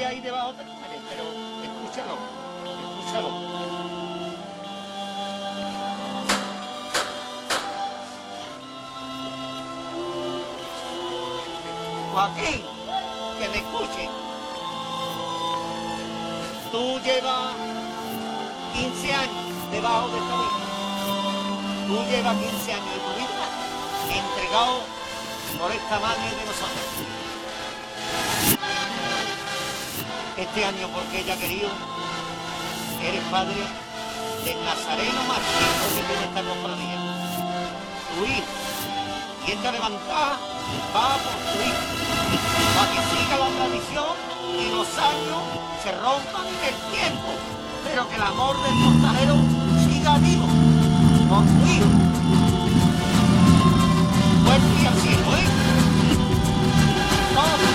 ahí debajo del muelle, pero escúchalo. Joaquín, que me escuche. Tú llevas 15 años debajo de esta vida. Tú llevas 15 años de tu vida entregado por esta madre de nosotros. Este año, porque ella ha querido, eres padre del nazareno más chico que tiene esta cofradía. Tu hijo. Y esta levantada va por tu hijo. Para que siga la tradición y los años se rompan en el tiempo. Pero que el amor del costalero siga vivo. Con tu hijo. Fuerte y al cielo, ¿eh? Vamos.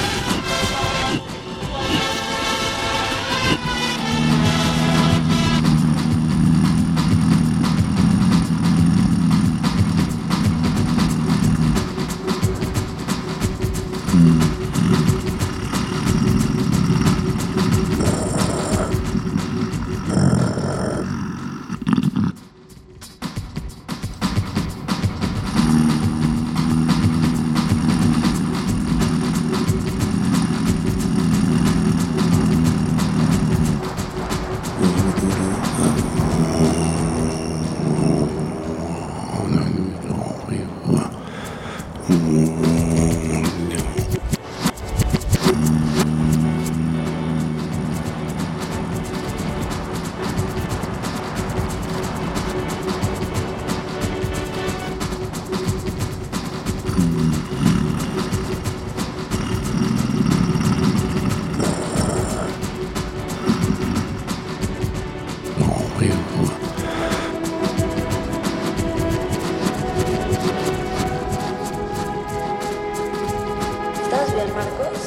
¿Estás bien, Marcos?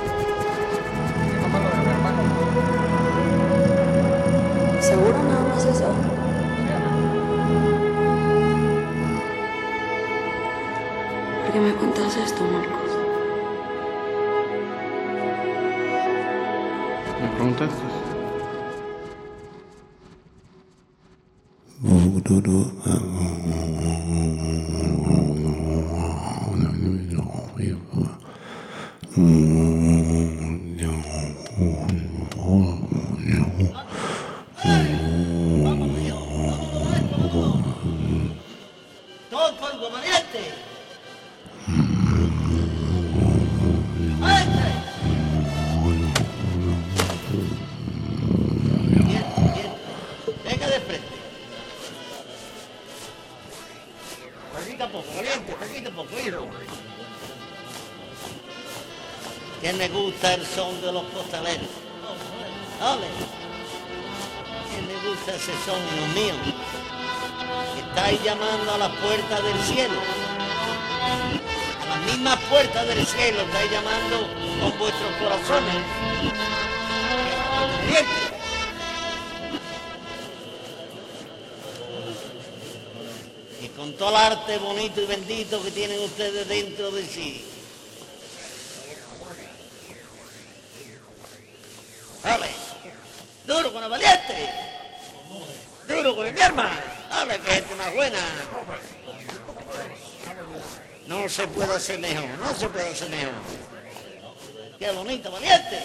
¿Seguro nada más eso? ¿Por qué me cuentas esto, Marcos? ¿Me preguntaste? Todo por comediante. Bien. Venga de frente. Poquito a poco, valiente, poquito a poco, hijo. ¿Quién le gusta el son de los costaleros? Ole. ¿Quién le gusta ese son, Dios mío? Estáis llamando a las puertas del cielo. A las mismas puertas del cielo estáis llamando con vuestros corazones. Valiente. Y con todo el arte bonito y bendito que tienen ustedes dentro de sí. Vale. Duro con el valiente. Duro con el mi hermano. Vale, que gente más buena. No se puede hacer mejor, no se puede hacer mejor. Qué bonito, valiente.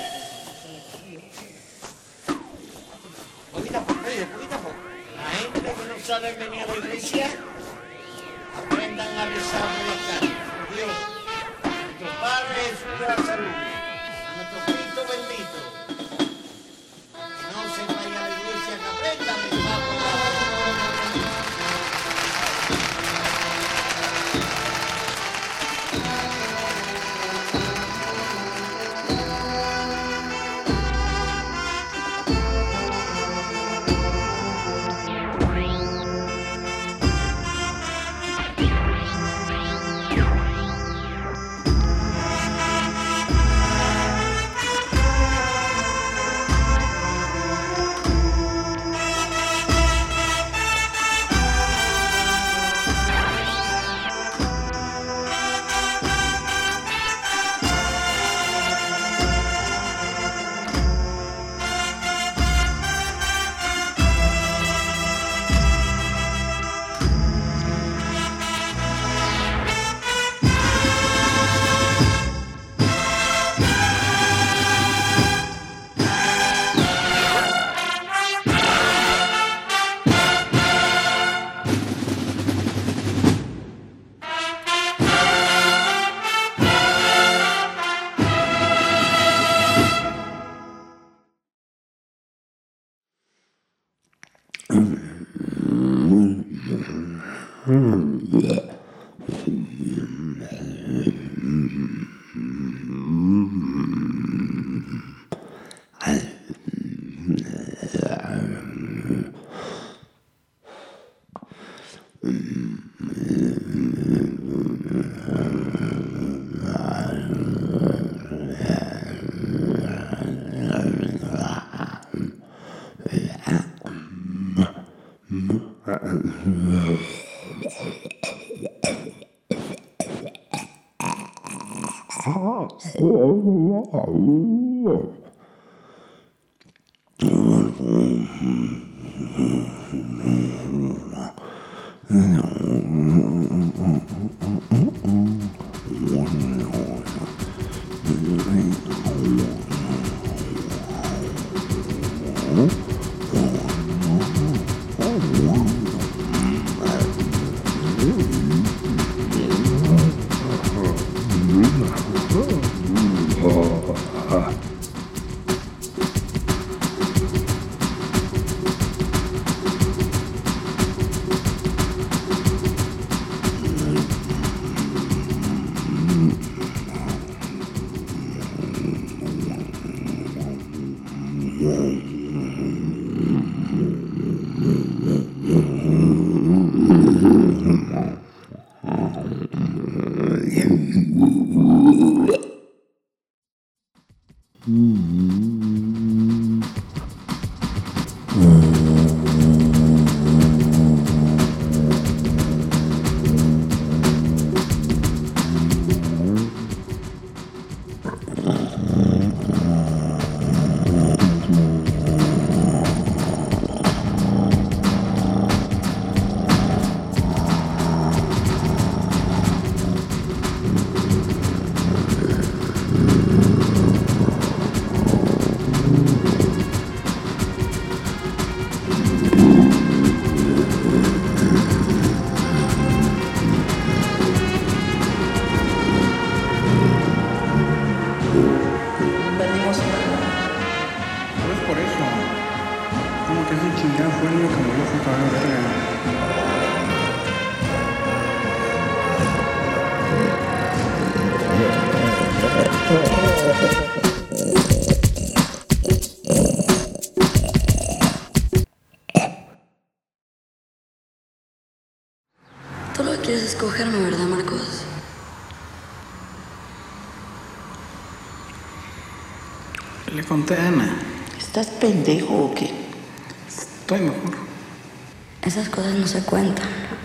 Poquito a poco, poquito a poco. La gente que no sabe venir a la iglesia, aprendan a rezar por los cantos. Dios, nuestro Padre Jesús de la salud, a nuestro Cristo bendito. Que no se vaya a la iglesia, que aprendan a rezar por la Tú lo quieres escogerme, ¿verdad, Marcos? Le conté a Ana. ¿Estás pendejo o qué? Estoy mejor. Esas cosas no se cuentan.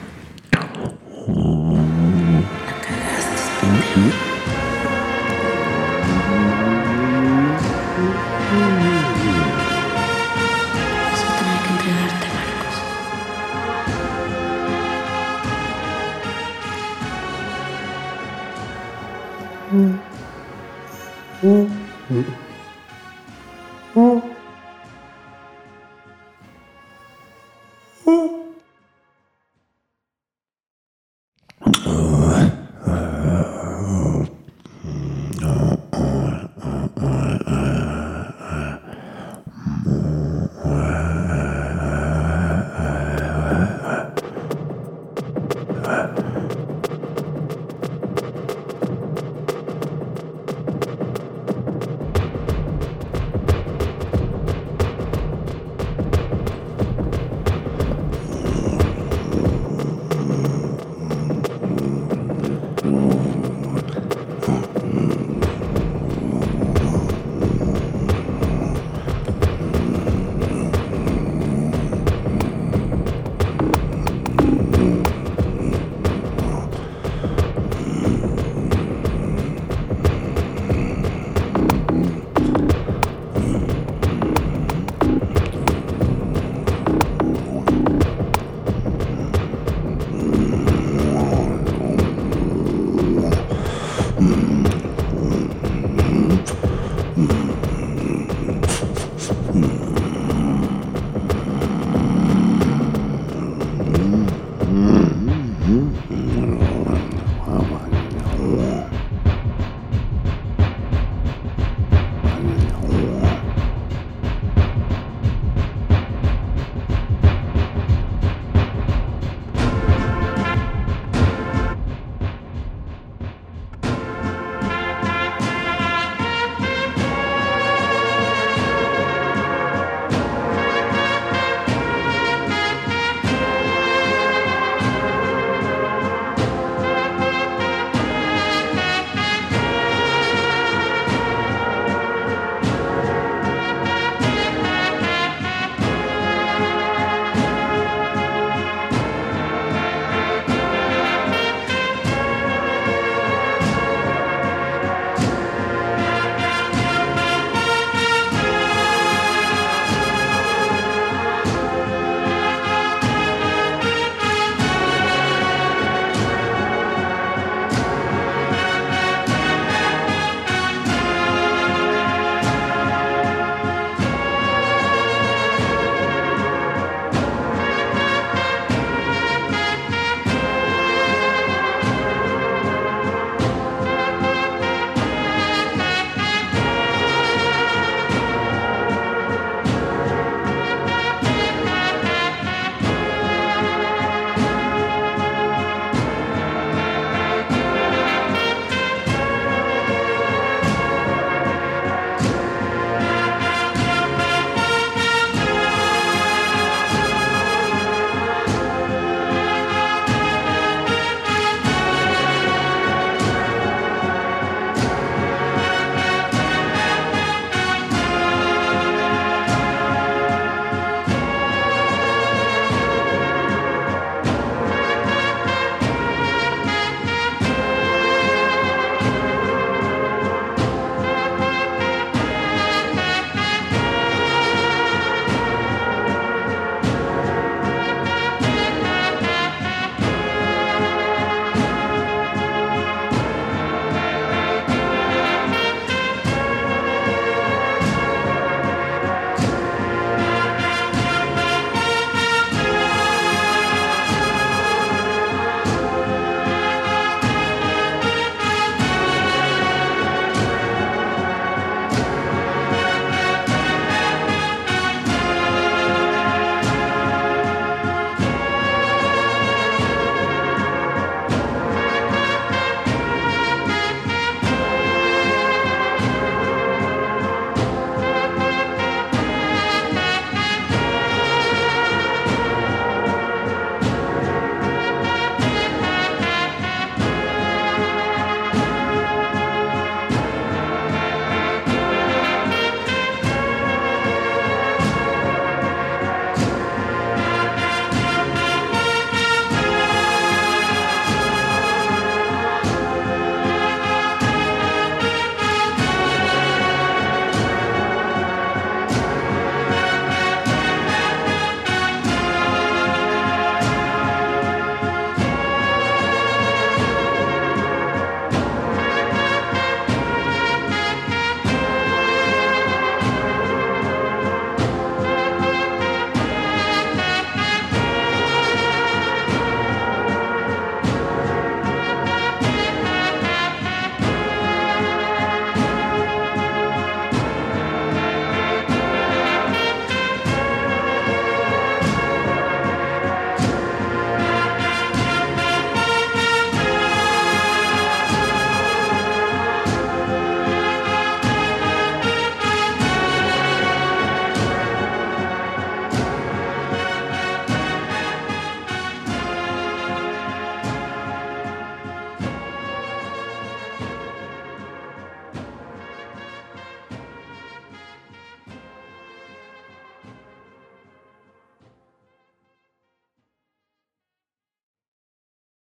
La cagaste, pendejo. Vas a tener que entregarte, Marcos.